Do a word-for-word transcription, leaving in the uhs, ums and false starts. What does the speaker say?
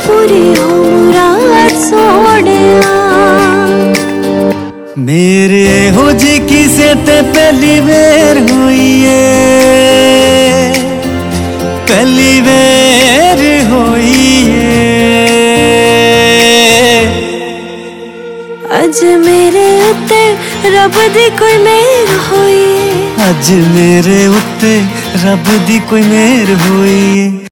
पूरी हो मुराद सोहणिया। मेरे हो जी किसे ते पहली बेर हुई है, पहली बेर हुई है। अज मेरे उत्ते रब दी कोई मेहर होई है, अज मेरे उत्ते रब दी कोई मेहर हुई है।